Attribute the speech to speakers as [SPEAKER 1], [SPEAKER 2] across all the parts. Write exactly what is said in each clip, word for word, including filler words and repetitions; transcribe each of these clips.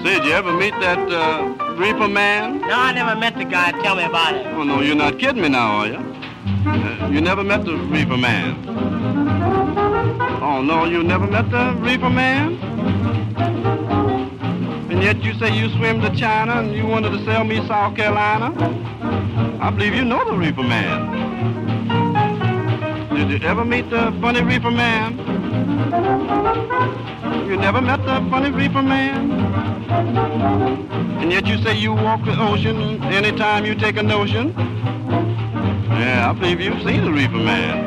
[SPEAKER 1] Say, did you ever meet that uh, reefer man?
[SPEAKER 2] No, I never met the guy. Tell me about it.
[SPEAKER 1] Oh, no, you're not kidding me now, are you? Uh, you never met the reefer man? Oh, no, you never met the reefer man? And yet you say you swim to China and you wanted to sell me South Carolina? I believe you know the reefer man. Did you ever meet the funny reefer man? You never met the funny reefer man? And yet you say you walk the ocean anytime you take a notion? Yeah, I believe you've seen the reefer man.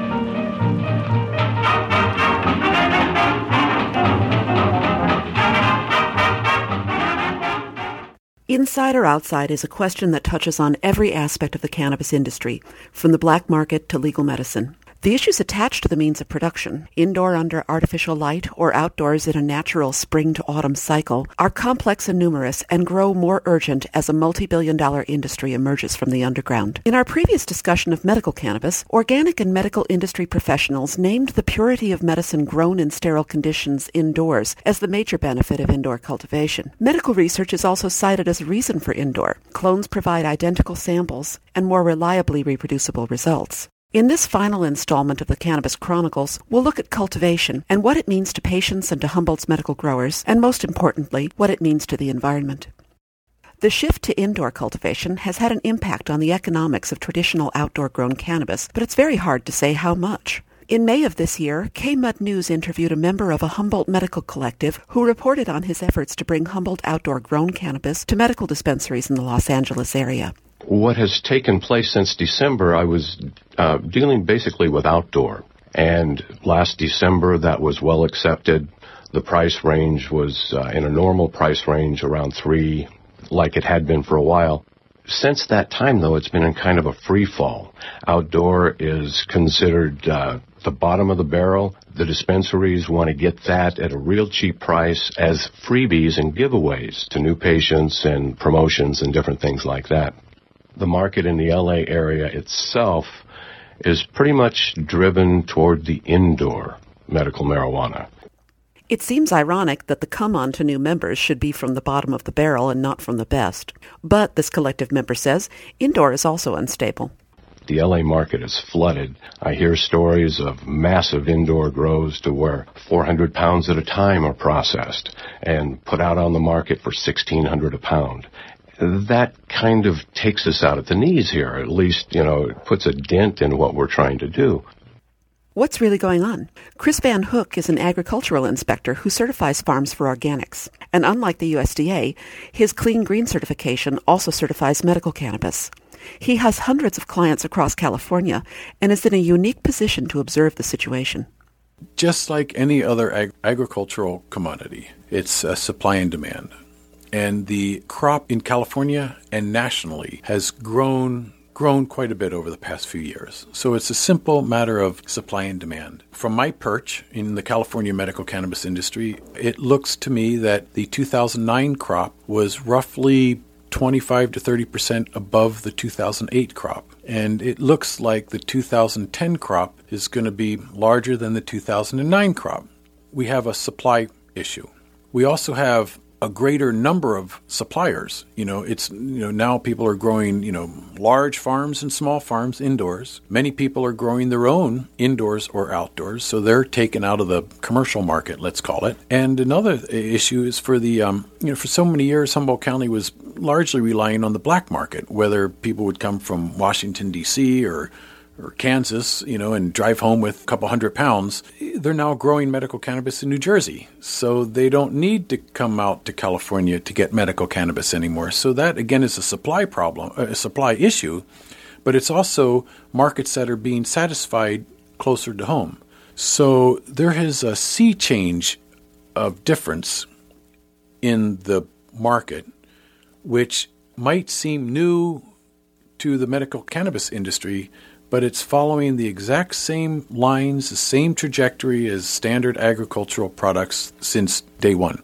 [SPEAKER 3] Inside or outside is a question that touches on every aspect of the cannabis industry, from the black market to legal medicine. The issues attached to the means of production, indoor under artificial light or outdoors in a natural spring to autumn cycle, are complex and numerous and grow more urgent as a multi-billion dollar industry emerges from the underground. In our previous discussion of medical cannabis, organic and medical industry professionals named the purity of medicine grown in sterile conditions indoors as the major benefit of indoor cultivation. Medical research is also cited as a reason for indoor. Clones provide identical samples and more reliably reproducible results. In this final installment of the Cannabis Chronicles, we'll look at cultivation and what it means to patients and to Humboldt's medical growers, and most importantly, what it means to the environment. The shift to indoor cultivation has had an impact on the economics of traditional outdoor-grown cannabis, but it's very hard to say how much. In May of this year, K-Mud News interviewed a member of a Humboldt medical collective who reported on his efforts to bring Humboldt outdoor-grown cannabis to medical dispensaries in the Los Angeles area.
[SPEAKER 4] What has taken place since December, I was uh, dealing basically with outdoor. And last December, that was well accepted. The price range was uh, in a normal price range around three, like it had been for a while. Since that time, though, it's been in kind of a free fall. Outdoor is considered uh, the bottom of the barrel. The dispensaries want to get that at a real cheap price as freebies and giveaways to new patients and promotions and different things like that. The market in the L A area itself is pretty much driven toward the indoor medical marijuana.
[SPEAKER 3] It seems ironic that the come-on to new members should be from the bottom of the barrel and not from the best. But, this collective member says, indoor is also unstable.
[SPEAKER 4] The L A market is flooded. I hear stories of massive indoor grows to where four hundred pounds at a time are processed and put out on the market for sixteen hundred dollars a pound. That kind of takes us out at the knees here. At least, you know, it puts a dent in what we're trying to do.
[SPEAKER 3] What's really going on? Chris Van Hook is an agricultural inspector who certifies farms for organics. And unlike the U S D A, his Clean Green certification also certifies medical cannabis. He has hundreds of clients across California and is in a unique position to observe the situation.
[SPEAKER 5] Just like any other ag- agricultural commodity, it's a supply and demand. And the crop in California and nationally has grown grown quite a bit over the past few years. So it's a simple matter of supply and demand. From my perch in the California medical cannabis industry, it looks to me that the two thousand nine crop was roughly twenty-five to thirty percent above the two thousand eight crop. And it looks like the two thousand ten crop is going to be larger than the two thousand nine crop. We have a supply issue. We also have a greater number of suppliers. You know, it's, you know, now people are growing, you know, large farms and small farms indoors. Many people are growing their own indoors or outdoors, so they're taken out of the commercial market, let's call it. And another issue is for the, um, you know, for so many years, Humboldt County was largely relying on the black market, whether people would come from Washington, D C or or Kansas, you know, and drive home with a couple hundred pounds. They're now growing medical cannabis in New Jersey. So they don't need to come out to California to get medical cannabis anymore. So that, again, is a supply problem, a supply issue, but it's also markets that are being satisfied closer to home. So there is a sea change of difference in the market, which might seem new to the medical cannabis industry, but it's following the exact same lines, the same trajectory as standard agricultural products since day one.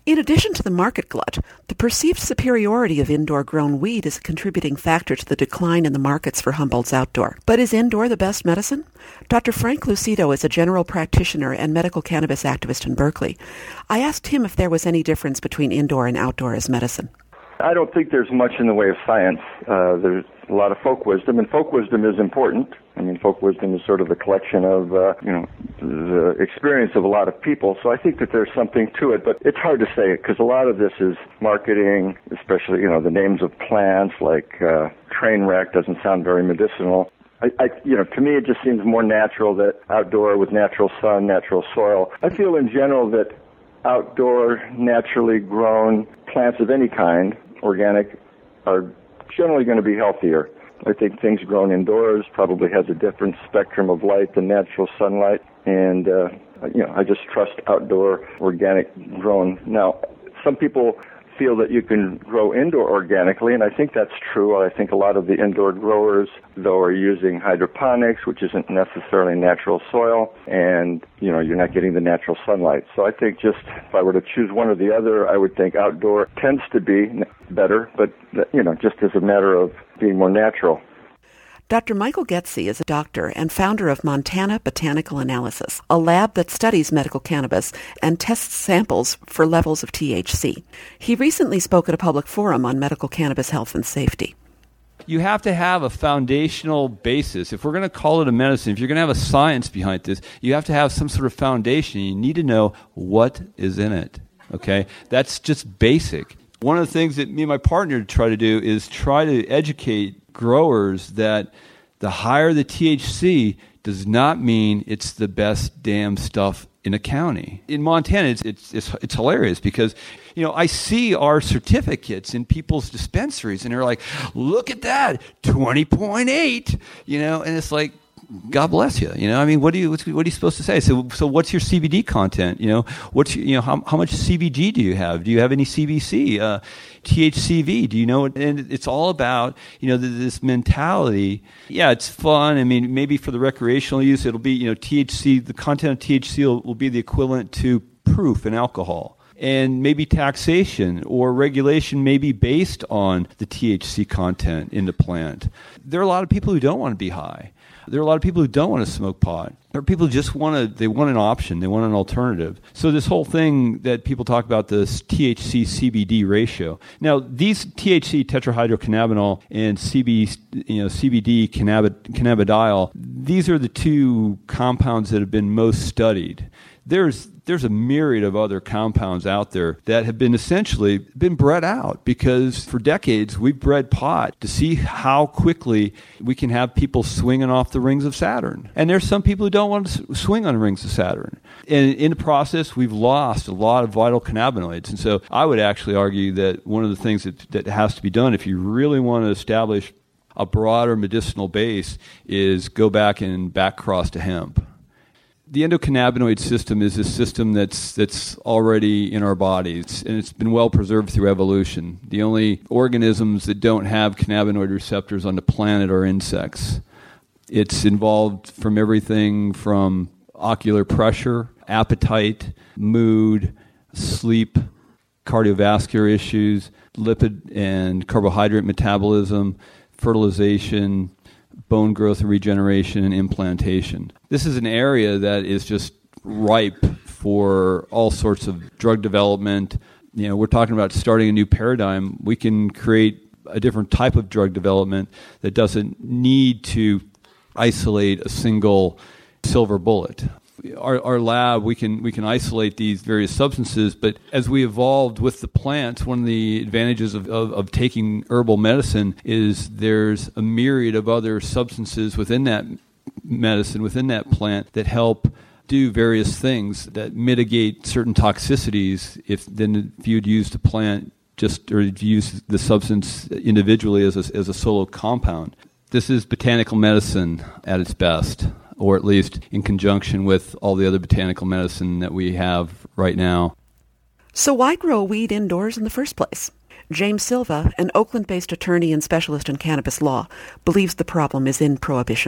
[SPEAKER 3] In addition to the market glut, the perceived superiority of indoor-grown weed is a contributing factor to the decline in the markets for Humboldt's outdoor. But is indoor the best medicine? Doctor Frank Lucido is a general practitioner and medical cannabis activist in Berkeley. I asked him if there was any difference between indoor and outdoor as medicine.
[SPEAKER 6] I don't think there's much in the way of science. Uh, there's a lot of folk wisdom, and folk wisdom is important. I mean, folk wisdom is sort of the collection of, uh, you know, the experience of a lot of people. So I think that there's something to it, but it's hard to say because a lot of this is marketing, especially, you know, the names of plants like uh, Trainwreck doesn't sound very medicinal. I, I, you know, to me it just seems more natural that outdoor with natural sun, natural soil. I feel in general that outdoor, naturally grown plants of any kind, organic, are generally going to be healthier. I think things grown indoors probably has a different spectrum of light than natural sunlight, and uh, you know, I just trust outdoor, organic grown. Now, some people feel that you can grow indoor organically, and I think that's true. I think a lot of the indoor growers, though, are using hydroponics, which isn't necessarily natural soil, and, you know, you're not getting the natural sunlight. So I think just if I were to choose one or the other, I would think outdoor tends to be better, but, you know, just as a matter of being more natural.
[SPEAKER 3] Doctor Michael Getsy is a doctor and founder of Montana Botanical Analysis, a lab that studies medical cannabis and tests samples for levels of T H C. He recently spoke at a public forum on medical cannabis health and safety.
[SPEAKER 7] You have to have a foundational basis. If we're going to call it a medicine, if you're going to have a science behind this, you have to have some sort of foundation. You need to know what is in it. Okay? That's just basic. One of the things that me and my partner try to do is try to educate growers that the higher the T H C does not mean it's the best damn stuff in a county. In Montana, it's, it's it's it's hilarious because, you know, I see our certificates in people's dispensaries and they're like, look at that, twenty point eight, you know, and it's like, God bless you. You know, I mean, what do you what are you supposed to say? So, so what's your C B D content? You know, what's you know how how much C B G do you have? Do you have any C B C, uh, T H C V? Do you know? And it's all about, you know, this mentality. Yeah, it's fun. I mean, maybe for the recreational use, it'll be, you know, T H C. The content of T H C will, will be the equivalent to proof in alcohol. And maybe taxation or regulation may be based on the T H C content in the plant. There are a lot of people who don't want to be high. There are a lot of people who don't want to smoke pot. There are people who just want to, they want an option, they want an alternative. So this whole thing that people talk about, this T H C C B D ratio. Now, these T H C tetrahydrocannabinol and C B, you know, C B D cannabidiol, these are the two compounds that have been most studied. There's there's a myriad of other compounds out there that have been essentially been bred out because for decades we've bred pot to see how quickly we can have people swinging off the rings of Saturn. And there's some people who don't want to swing on the rings of Saturn. And in the process, we've lost a lot of vital cannabinoids. And so I would actually argue that one of the things that, that has to be done if you really want to establish a broader medicinal base is go back and back cross to hemp. The endocannabinoid system is a system that's that's already in our bodies, and it's been well preserved through evolution. The only organisms that don't have cannabinoid receptors on the planet are insects. It's involved from everything from ocular pressure, appetite, mood, sleep, cardiovascular issues, lipid and carbohydrate metabolism, fertilization, bone growth and regeneration, and implantation. This is an area that is just ripe for all sorts of drug development. You know, we're talking about starting a new paradigm. We can create a different type of drug development that doesn't need to isolate a single silver bullet. Our, our lab, we can we can isolate these various substances, but as we evolved with the plants, one of the advantages of, of, of taking herbal medicine is there's a myriad of other substances within that medicine, within that plant, that help do various things that mitigate certain toxicities if then if you'd use the plant just or if you use the substance individually as a, as a solo compound. This is botanical medicine at its best, or at least in conjunction with all the other botanical medicine that we have right now.
[SPEAKER 3] So why grow weed indoors in the first place? James Silva, an Oakland-based attorney and specialist in cannabis law, believes the problem is in prohibition.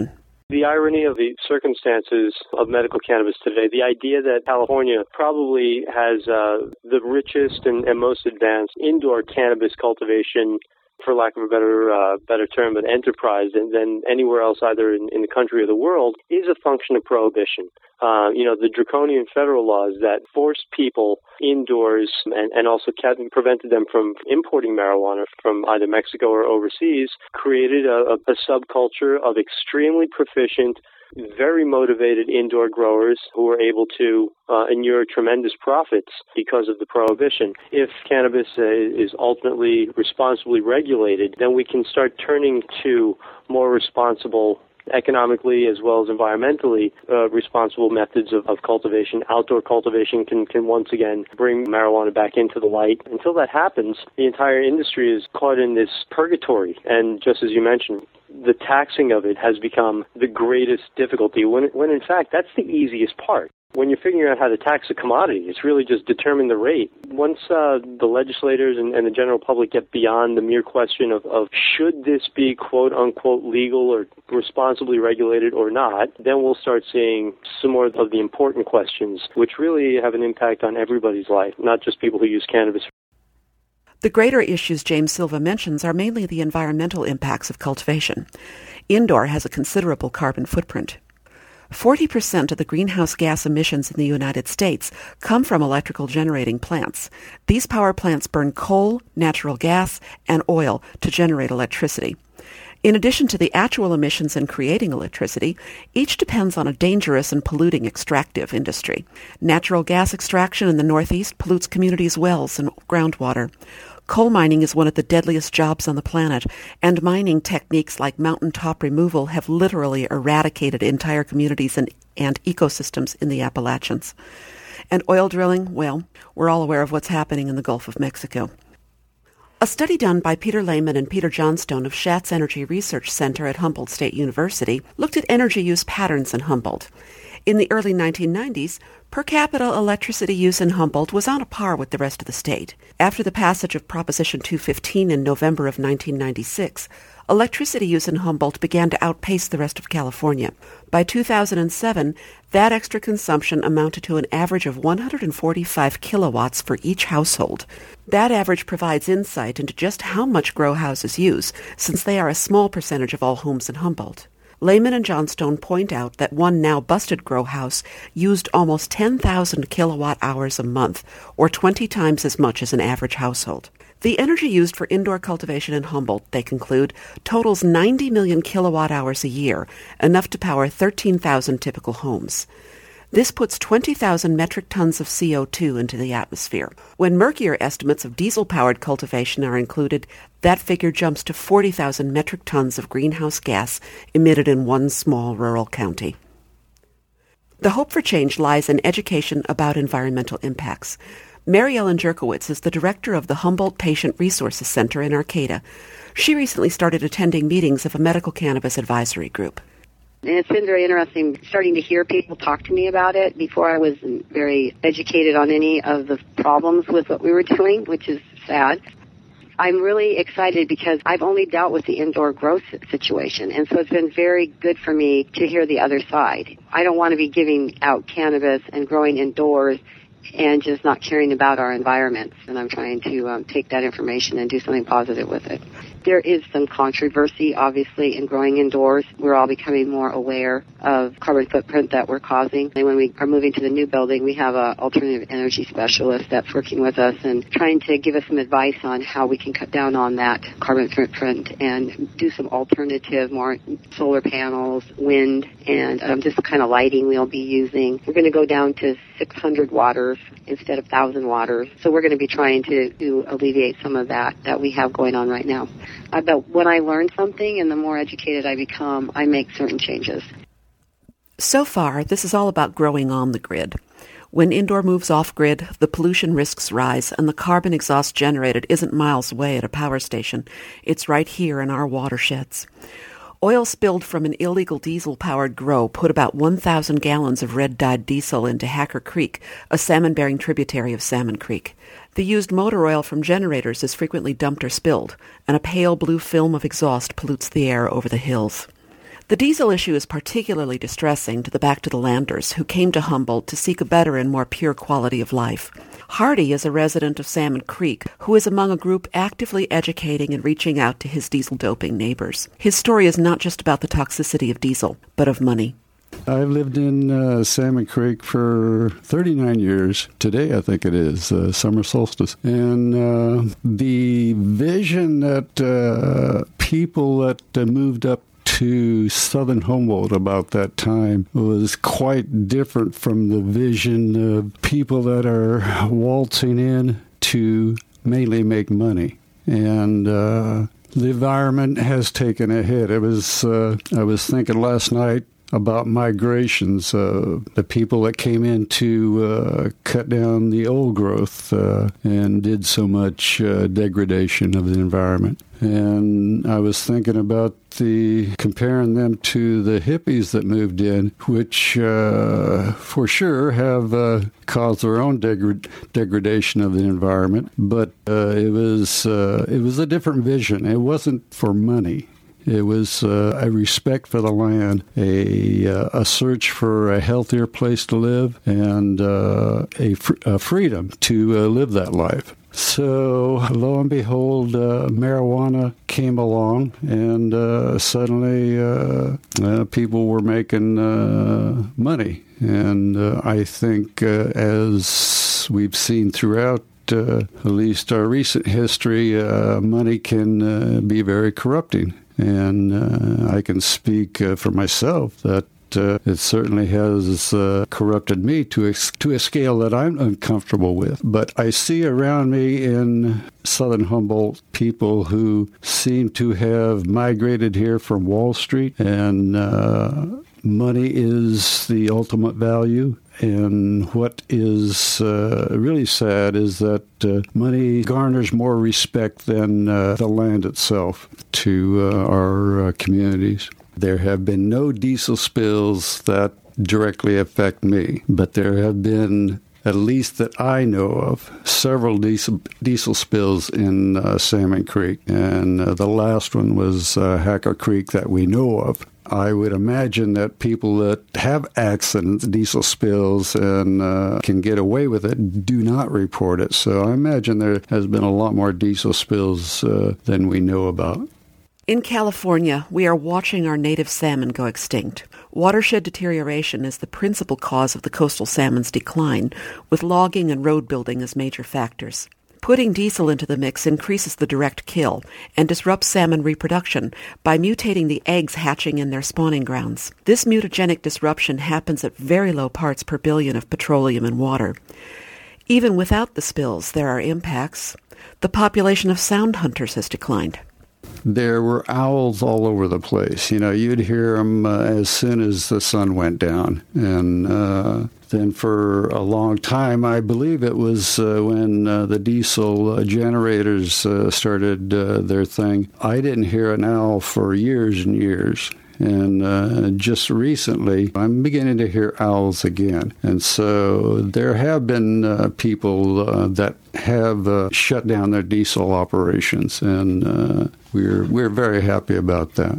[SPEAKER 8] The irony of the circumstances of medical cannabis today, the idea that California probably has uh, the richest and, and most advanced indoor cannabis cultivation, for lack of a better uh, better term, but enterprise than, than anywhere else either in, in the country or the world, is a function of prohibition. Uh, you know, the draconian federal laws that forced people indoors and, and also kept, prevented them from importing marijuana from either Mexico or overseas created a, a subculture of extremely proficient, very motivated indoor growers who were able to uh, inure tremendous profits because of the prohibition. If cannabis uh, is ultimately responsibly regulated, then we can start turning to more responsible, economically as well as environmentally uh, responsible methods of, of cultivation. Outdoor cultivation can, can once again bring marijuana back into the light. Until that happens, the entire industry is caught in this purgatory. And just as you mentioned, the taxing of it has become the greatest difficulty, when, when in fact that's the easiest part. When you're figuring out how to tax a commodity, it's really just determine the rate. Once uh, the legislators and, and the general public get beyond the mere question of, of should this be quote-unquote legal or responsibly regulated or not, then we'll start seeing some more of the important questions, which really have an impact on everybody's life, not just people who use cannabis.
[SPEAKER 3] The greater issues James Silva mentions are mainly the environmental impacts of cultivation. Indoor has a considerable carbon footprint. forty percent of the greenhouse gas emissions in the United States come from electrical generating plants. These power plants burn coal, natural gas, and oil to generate electricity. In addition to the actual emissions in creating electricity, each depends on a dangerous and polluting extractive industry. Natural gas extraction in the Northeast pollutes communities' wells and groundwater. Coal mining is one of the deadliest jobs on the planet, and mining techniques like mountaintop removal have literally eradicated entire communities and, and ecosystems in the Appalachians. And oil drilling, well, we're all aware of what's happening in the Gulf of Mexico. A study done by Peter Lehman and Peter Johnstone of Schatz Energy Research Center at Humboldt State University looked at energy use patterns in Humboldt. In the early nineteen nineties, per capita electricity use in Humboldt was on a par with the rest of the state. After the passage of Proposition two fifteen in November of nineteen ninety-six, electricity use in Humboldt began to outpace the rest of California. By two thousand seven, that extra consumption amounted to an average of one hundred forty-five kilowatts for each household. That average provides insight into just how much grow houses use, since they are a small percentage of all homes in Humboldt. Lehman and Johnstone point out that one now-busted grow house used almost ten thousand kilowatt hours a month, or twenty times as much as an average household. The energy used for indoor cultivation in Humboldt, they conclude, totals ninety million kilowatt hours a year, enough to power thirteen thousand typical homes. This puts twenty thousand metric tons of C O two into the atmosphere. When murkier estimates of diesel-powered cultivation are included, that figure jumps to forty thousand metric tons of greenhouse gas emitted in one small rural county. The hope for change lies in education about environmental impacts. Mary Ellen Jerkowitz is the director of the Humboldt Patient Resources Center in Arcata. She recently started attending meetings of a medical cannabis advisory group.
[SPEAKER 9] And it's been very interesting starting to hear people talk to me about it. Before I was very educated on any of the problems with what we were doing, which is sad. I'm really excited because I've only dealt with the indoor growth situation, and so it's been very good for me to hear the other side. I don't want to be giving out cannabis and growing indoors and just not caring about our environments, and I'm trying to um, take that information and do something positive with it. There is some controversy, obviously, in growing indoors. We're all becoming more aware of carbon footprint that we're causing. And when we are moving to the new building, we have an alternative energy specialist that's working with us and trying to give us some advice on how we can cut down on that carbon footprint and do some alternative, more solar panels, wind, and um, just the kind of lighting we'll be using. We're going to go down to six hundred watters instead of one thousand watters. So we're going to be trying to, to alleviate some of that that we have going on right now. I bet when I learn something and the more educated I become, I make certain changes.
[SPEAKER 3] So far, this is all about growing on the grid. When indoor moves off-grid, the pollution risks rise, and the carbon exhaust generated isn't miles away at a power station. It's right here in our watersheds. Oil spilled from an illegal diesel-powered grow put about one thousand gallons of red-dyed diesel into Hacker Creek, a salmon-bearing tributary of Salmon Creek. The used motor oil from generators is frequently dumped or spilled, and a pale blue film of exhaust pollutes the air over the hills. The diesel issue is particularly distressing to the back-to-the-landers who came to Humboldt to seek a better and more pure quality of life. Hardy is a resident of Salmon Creek who is among a group actively educating and reaching out to his diesel-doping neighbors. His story is not just about the toxicity of diesel, but of money.
[SPEAKER 10] I've lived in uh, Salmon Creek for thirty-nine years. Today, I think it is, uh, summer solstice. And uh, the vision that uh, people that uh, moved up to southern Humboldt about that time was quite different from the vision of people that are waltzing in to mainly make money. And uh, the environment has taken a hit. It was, uh, I was thinking last night about migrations, uh, the people that came in to uh, cut down the old growth uh, and did so much uh, degradation of the environment. And I was thinking about the comparing them to the hippies that moved in, which uh, for sure have uh, caused their own degra- degradation of the environment. But uh, it was uh, it was a different vision. It wasn't for money. It was uh, a respect for the land, a uh, a search for a healthier place to live, and uh, a, fr- a freedom to uh, live that life. So, lo and behold, uh, marijuana came along, and uh, suddenly uh, uh, people were making uh, money. And uh, I think uh, as we've seen throughout uh, at least our recent history, uh, money can uh, be very corrupting. And uh, I can speak uh, for myself that uh, it certainly has uh, corrupted me to a, to a scale that I'm uncomfortable with. But I see around me in southern Humboldt people who seem to have migrated here from Wall Street, and uh, money is the ultimate value. And what is uh, really sad is that uh, money garners more respect than uh, the land itself to uh, our uh, communities. There have been no diesel spills that directly affect me, but there have been, at least that I know of, several diesel, diesel spills in uh, Salmon Creek. And uh, the last one was uh, Hacker Creek that we know of. I would imagine that people that have accidents, diesel spills, and uh, can get away with it do not report it. So I imagine there has been a lot more diesel spills uh, than we know about.
[SPEAKER 3] In California, we are watching our native salmon go extinct. Watershed deterioration is the principal cause of the coastal salmon's decline, with logging and road building as major factors. Putting diesel into the mix increases the direct kill and disrupts salmon reproduction by mutating the eggs hatching in their spawning grounds. This mutagenic disruption happens at very low parts per billion of petroleum and water. Even without the spills, there are impacts. The population of sound hunters has declined.
[SPEAKER 10] There were owls all over the place. You know, you'd hear them uh, as soon as the sun went down. And uh, then for a long time, I believe it was uh, when uh, the diesel uh, generators uh, started uh, their thing, I didn't hear an owl for years and years. And uh, just recently, I'm beginning to hear owls again. And so there have been uh, people uh, that have uh, shut down their diesel operations, and uh, we're we're very happy about that.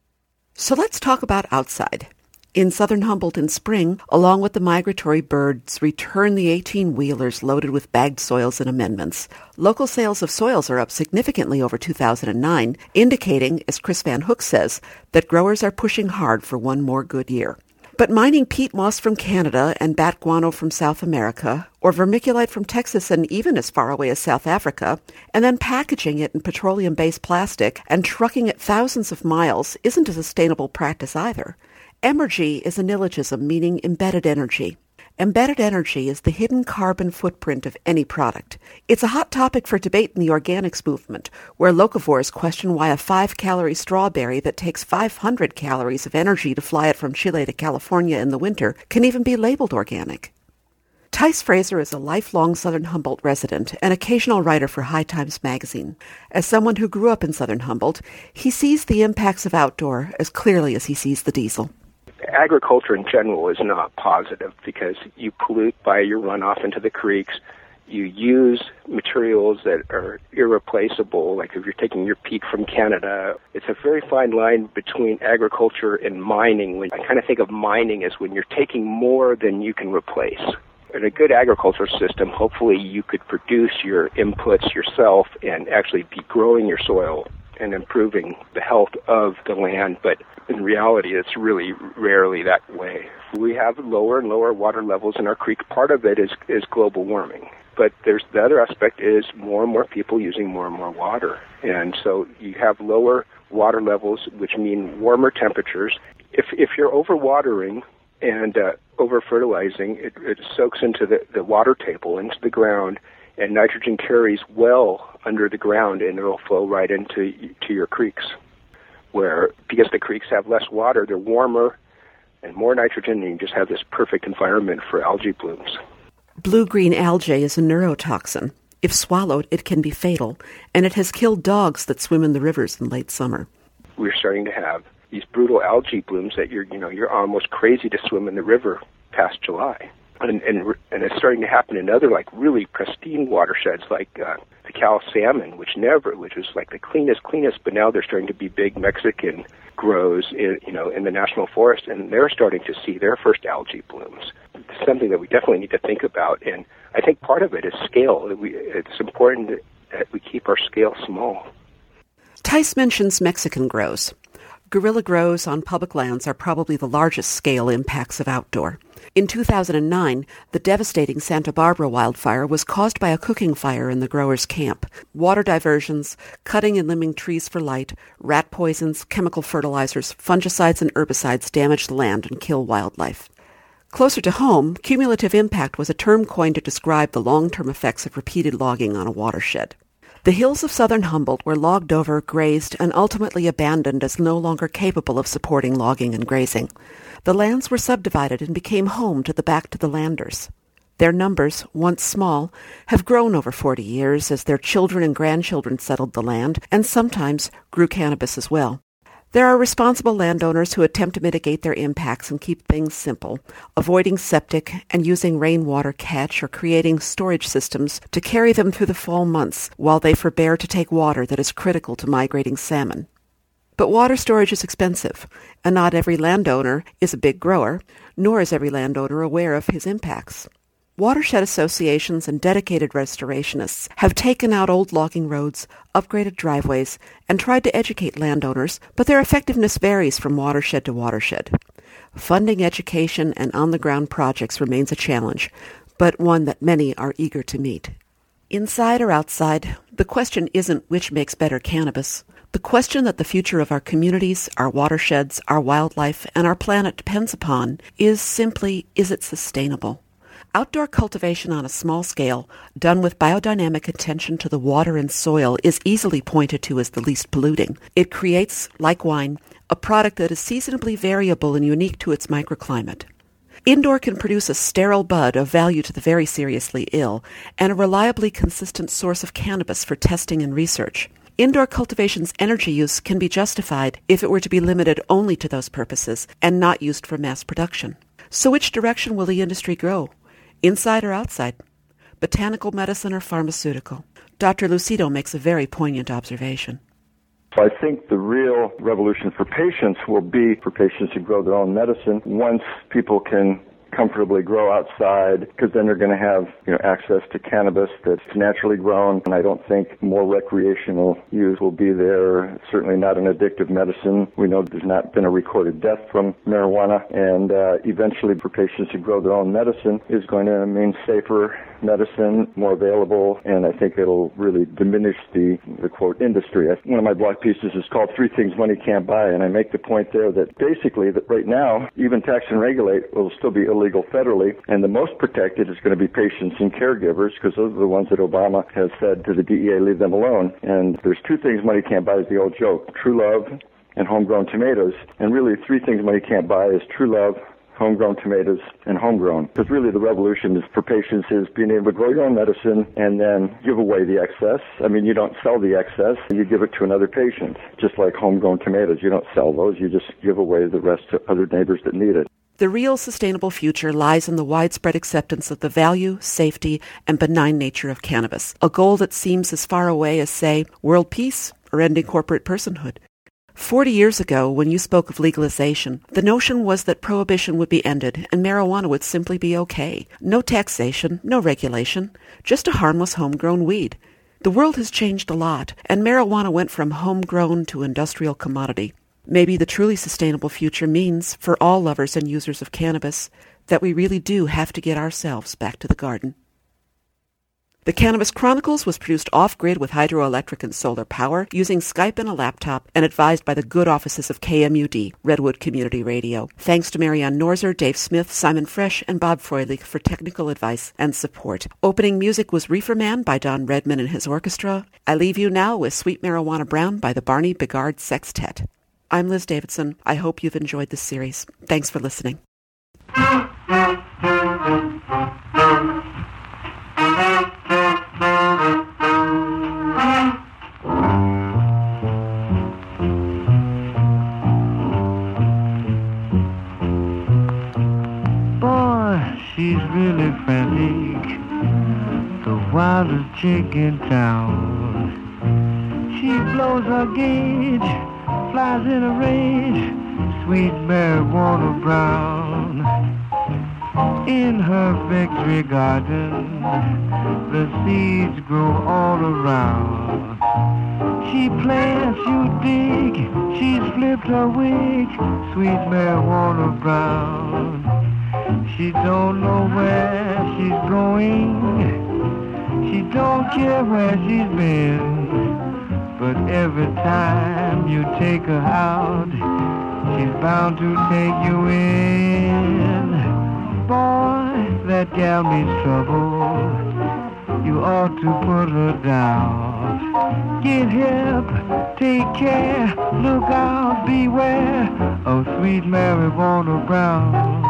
[SPEAKER 3] So let's talk about outside. In southern Humboldt in spring, along with the migratory birds, return the eighteen-wheelers loaded with bagged soils and amendments. Local sales of soils are up significantly over two thousand nine, indicating, as Chris Van Hook says, that growers are pushing hard for one more good year. But mining peat moss from Canada and bat guano from South America, or vermiculite from Texas and even as far away as South Africa, and then packaging it in petroleum-based plastic and trucking it thousands of miles isn't a sustainable practice either. Emergy is a neologism meaning embedded energy. Embedded energy is the hidden carbon footprint of any product. It's a hot topic for debate in the organics movement, where locavores question why a five-calorie strawberry that takes five hundred calories of energy to fly it from Chile to California in the winter can even be labeled organic. Tice Fraser is a lifelong Southern Humboldt resident and occasional writer for High Times magazine. As someone who grew up in Southern Humboldt, he sees the impacts of outdoor as clearly as he sees the diesel.
[SPEAKER 11] Agriculture in general is not positive because you pollute by your runoff into the creeks. you use materials that are irreplaceable, like if you're taking your peat from Canada. It's a very fine line between agriculture and mining. When I kind of think of mining as when you're taking more than you can replace. In a good agriculture system, hopefully you could produce your inputs yourself and actually be growing your soil and improving the health of the land, but in reality, it's really rarely that way. We have lower and lower water levels in our creek. Part of it is, is global warming. But there's the other aspect is more and more people using more and more water. And so you have lower water levels, which mean warmer temperatures. If if you're overwatering and uh, over-fertilizing, it, it soaks into the, the water table, into the ground, and nitrogen carries well under the ground, and it'll flow right into to your creeks, where because the creeks have less water, they're warmer and more nitrogen, and you just have this perfect environment for algae blooms.
[SPEAKER 3] Blue-green algae is a neurotoxin. If swallowed, it can be fatal, and it has killed dogs that swim in the rivers in late summer.
[SPEAKER 11] We're starting to have these brutal algae blooms that you're, you know, you're almost crazy to swim in the river past July. And, and and it's starting to happen in other, like, really pristine watersheds, like uh, the Cal Salmon, which never, which was like the cleanest, cleanest, but now they're starting to be big Mexican grows, in, you know, in the national forest, and they're starting to see their first algae blooms. It's something that we definitely need to think about, and I think part of it is scale. We, it's important that we keep our scale small.
[SPEAKER 3] Tice mentions Mexican grows. Guerrilla grows on public lands are probably the largest scale impacts of outdoor. In two thousand nine, the devastating Santa Barbara wildfire was caused by a cooking fire in the growers' camp. Water diversions, cutting and limbing trees for light, rat poisons, chemical fertilizers, fungicides, and herbicides damage the land and kill wildlife. Closer to home, cumulative impact was a term coined to describe the long-term effects of repeated logging on a watershed. The hills of southern Humboldt were logged over, grazed, and ultimately abandoned as no longer capable of supporting logging and grazing. The lands were subdivided and became home to the back-to-the-landers. Their numbers, once small, have grown over forty years as their children and grandchildren settled the land and sometimes grew cannabis as well. There are responsible landowners who attempt to mitigate their impacts and keep things simple, avoiding septic and using rainwater catch or creating storage systems to carry them through the fall months while they forbear to take water that is critical to migrating salmon. But water storage is expensive, and not every landowner is a big grower, nor is every landowner aware of his impacts. Watershed associations and dedicated restorationists have taken out old logging roads, upgraded driveways, and tried to educate landowners, but their effectiveness varies from watershed to watershed. Funding education and on-the-ground projects remains a challenge, but one that many are eager to meet. Inside or outside, the question isn't which makes better cannabis. The question that the future of our communities, our watersheds, our wildlife, and our planet depends upon is simply, is it sustainable? Outdoor cultivation on a small scale, done with biodynamic attention to the water and soil, is easily pointed to as the least polluting. It creates, like wine, a product that is seasonably variable and unique to its microclimate. Indoor can produce a sterile bud of value to the very seriously ill, and a reliably consistent source of cannabis for testing and research. Indoor cultivation's energy use can be justified if it were to be limited only to those purposes and not used for mass production. So which direction will the industry grow? Inside or outside? Botanical medicine or pharmaceutical? Doctor Lucido makes a very poignant observation.
[SPEAKER 6] So I think the real revolution for patients will be for patients to grow their own medicine once people can comfortably grow outside, because then they're going to have, you know, access to cannabis that's naturally grown, and I don't think more recreational use will be there. Certainly not an addictive medicine. We know there's not been a recorded death from marijuana, and uh, eventually for patients to grow their own medicine is going to mean safer medicine, more available, and I think it'll really diminish the, the quote, industry. One of my blog pieces is called Three Things Money Can't Buy, and I make the point there that basically that right now, even tax and regulate will still be illegal federally, and the most protected is going to be patients and caregivers, because those are the ones that Obama has said to the D E A, leave them alone. And there's two things money can't buy is the old joke, true love and homegrown tomatoes. And really three things money can't buy is true love, homegrown tomatoes, and homegrown. Because really the revolution is for patients is being able to grow your own medicine and then give away the excess. I mean, you don't sell the excess, you give it to another patient. Just like homegrown tomatoes, you don't sell those, you just give away the rest to other neighbors that need it.
[SPEAKER 3] The real sustainable future lies in the widespread acceptance of the value, safety, and benign nature of cannabis, a goal that seems as far away as, say, world peace or ending corporate personhood. Forty years ago, when you spoke of legalization, the notion was that prohibition would be ended and marijuana would simply be okay. No taxation, no regulation, just a harmless homegrown weed. The world has changed a lot, and marijuana went from homegrown to industrial commodity. Maybe the truly sustainable future means, for all lovers and users of cannabis, that we really do have to get ourselves back to the garden. The Cannabis Chronicles was produced off-grid with hydroelectric and solar power, using Skype and a laptop, and advised by the good offices of K M U D, Redwood Community Radio. Thanks to Marianne Norzer, Dave Smith, Simon Fresh, and Bob Freulich for technical advice and support. Opening music was Reefer Man by Don Redman and his orchestra. I leave you now with Sweet Marijuana Brown by the Barney Bigard Sextet. I'm Liz Davidson. I hope you've enjoyed this series. Thanks for listening.
[SPEAKER 12] She's really frantic, the wildest chick in town. She blows her gauge, flies in a rage, sweet marijuana brown. In her victory garden, the seeds grow all around. She plants, you dig, she's flipped her wig, sweet marijuana brown. She don't know where she's going, she don't care where she's been, but every time you take her out, she's bound to take you in. Boy, that gal means trouble, you ought to put her down. Get hip, take care, look out, beware of sweet marijuana brown.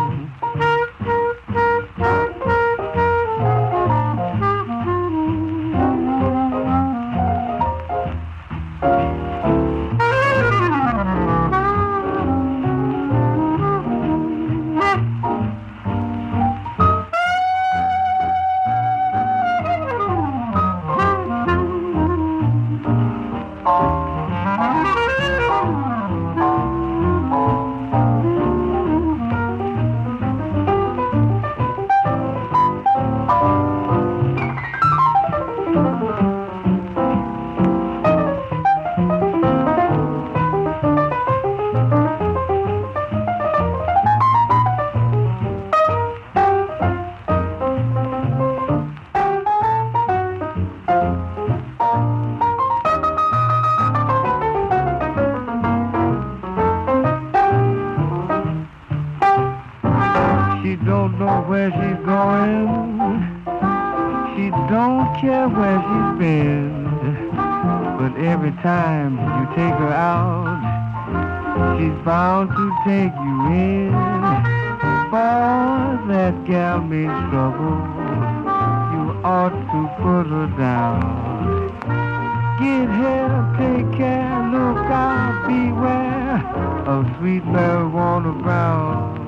[SPEAKER 12] Where she's going, she don't care where she's been, but every time you take her out, she's bound to take you in. Boy, that gal means trouble, you ought to put her down. Get help, take care, look out, beware of sweet marijuana brown.